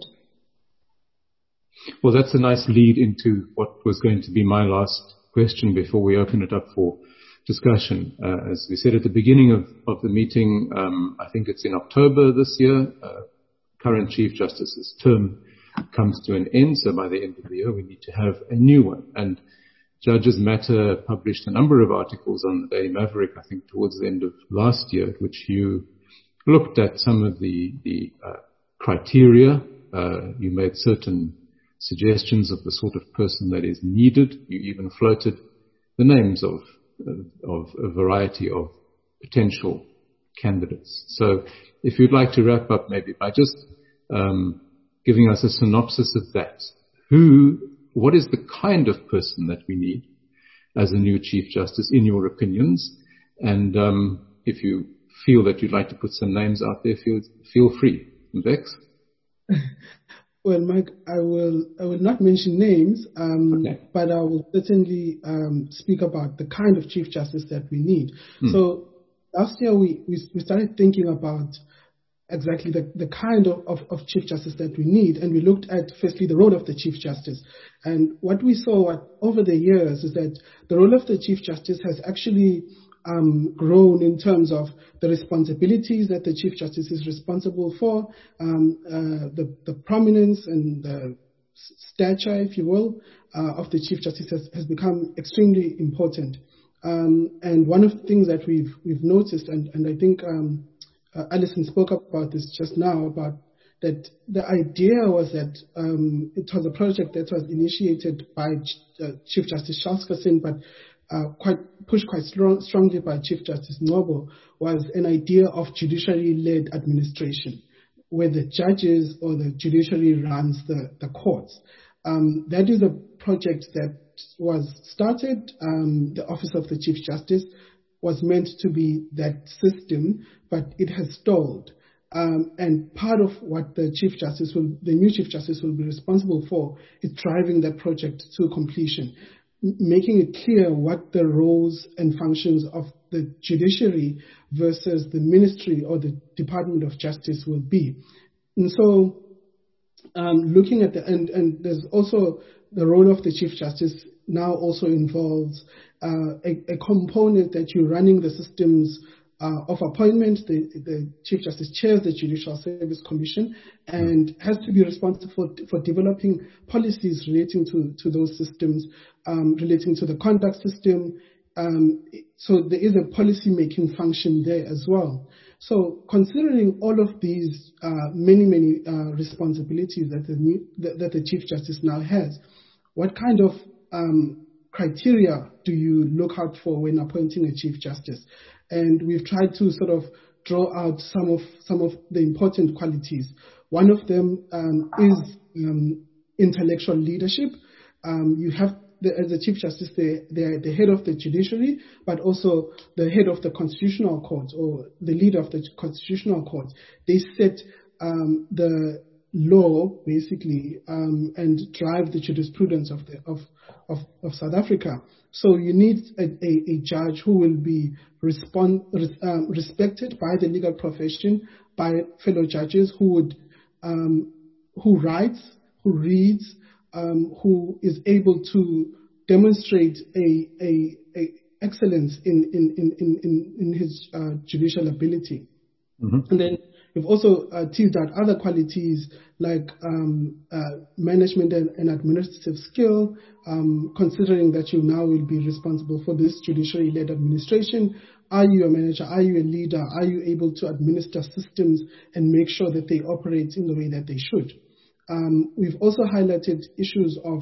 S3: Well, that's a nice lead into what was going to be my last question before we open it up for discussion. Uh, as we said at the beginning of, of the meeting, um, I think it's in October this year, uh, current Chief Justice's term comes to an end, so by the end of the year we need to have a new one. And Judges Matter published a number of articles on the Daily Maverick, I think towards the end of last year, which you looked at some of the, the uh, criteria. Uh, you made certain suggestions of the sort of person that is needed. You even floated the names of, uh, of a variety of potential candidates. So if you'd like to wrap up maybe by just um, giving us a synopsis of that. Who, what is the kind of person that we need as a new Chief Justice, in your opinions? And um, if you feel that you'd like to put some names out there, feel feel free. Vex?
S5: Well, Mike, I will I will not mention names, um,
S3: okay.
S5: but I will certainly um, speak about the kind of Chief Justice that we need. Mm. So last year we, we, we started thinking about exactly the, the kind of, of, of Chief Justice that we need. And we looked at, firstly, the role of the Chief Justice. And what we saw what, over the years is that the role of the Chief Justice has actually um, grown in terms of the responsibilities that the Chief Justice is responsible for, um, uh, the, the prominence and the stature, if you will, uh, of the Chief Justice has, has become extremely important. Um, and one of the things that we've, we've noticed, and, and I think um, Uh, Alison spoke about this just now, about that the idea was that um, it was a project that was initiated by uh, Chief Justice Charles Cassin, but uh, quite pushed quite strong, strongly by Chief Justice Nobo, was an idea of judiciary-led administration, where the judges or the judiciary runs the, the courts. Um, that is a project that was started. Um, the Office of the Chief Justice was meant to be that system, but it has stalled. Um, and part of what the Chief Justice will, the new Chief Justice will be responsible for is driving that project to completion, m- making it clear what the roles and functions of the judiciary versus the ministry or the Department of Justice will be. And so um, looking at the, and, and there's also the role of the Chief Justice now also involves uh, a, a component that you're running the systems Uh, of appointment. The, the Chief Justice chairs the Judicial Service Commission and has to be responsible for, for developing policies relating to, to those systems, um, relating to the conduct system. Um, so there is a policy-making function there as well. So considering all of these uh, many, many uh, responsibilities that the, new, that, that the Chief Justice now has, what kind of um, criteria do you look out for when appointing a Chief Justice? And we've tried to sort of draw out some of some of the important qualities. One of them um, is um, intellectual leadership. Um, you have, the, as the Chief Justice, they they are the head of the judiciary, but also the head of the Constitutional Court or the leader of the Constitutional Court. They set um, the law basically um, and drive the jurisprudence of the of, of of South Africa. So you need a, a, a judge who will be respond, um, respected by the legal profession, by fellow judges, who would um, who writes, who reads, um, who is able to demonstrate a, a, a excellence in in in in, in his uh, judicial ability. Mm-hmm. And then we've also uh, teased out other qualities like um, uh, management and, and administrative skill, um, considering that you now will be responsible for this judiciary-led administration. Are you a manager? Are you a leader? Are you able to administer systems and make sure that they operate in the way that they should? Um, we've also highlighted issues of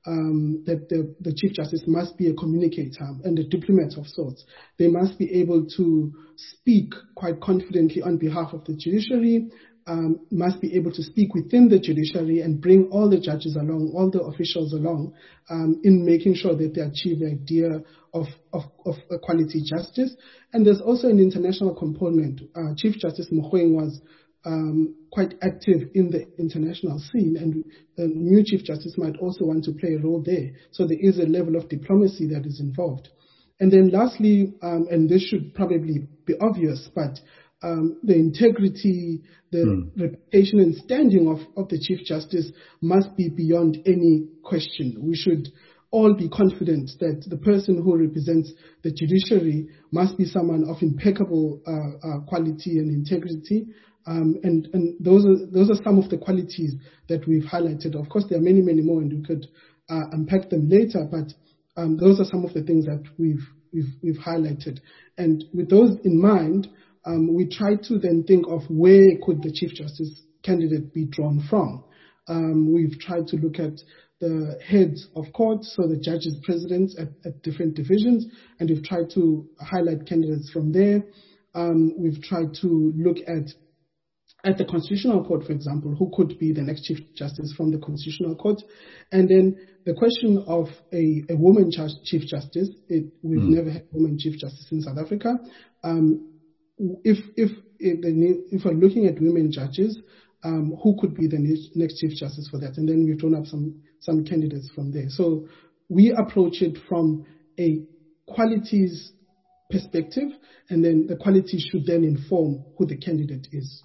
S5: Um, that the, the Chief Justice must be a communicator and a diplomat of sorts. They must be able to speak quite confidently on behalf of the judiciary, um, must be able to speak within the judiciary and bring all the judges along, all the officials along, um, in making sure that they achieve the idea of, of, of a quality justice. And there's also an international component. Uh, Chief Justice Mogoeng was Um, quite active in the international scene, and the new Chief Justice might also want to play a role there. So there is a level of diplomacy that is involved. And then lastly, um, and this should probably be obvious, but um, the integrity, the mm. reputation and standing of, of the Chief Justice must be beyond any question. We should all be confident that the person who represents the judiciary must be someone of impeccable uh, uh, quality and integrity. Um, and, and those are those are some of the qualities that we've highlighted. Of course, there are many, many more, and we could uh, unpack them later. But um, those are some of the things that we've we've we've highlighted. And with those in mind, um, we try to then think of where could the Chief Justice candidate be drawn from. Um, we've tried to look at the heads of courts, so the judges, presidents at, at different divisions, and we've tried to highlight candidates from there. Um, we've tried to look at At the Constitutional Court, for example, who could be the next Chief Justice from the Constitutional Court? And then the question of a, a woman Chief Justice, it, we've mm. never had a woman Chief Justice in South Africa. Um, if, if, if, the, if we're looking at women judges, um, who could be the next Chief Justice for that? And then we've drawn up some, some candidates from there. So we approach it from a qualities perspective, and then the qualities should then inform who the candidate is.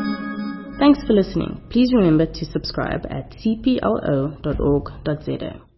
S1: Thanks for listening. Please remember to subscribe at c p l o dot org dot z a.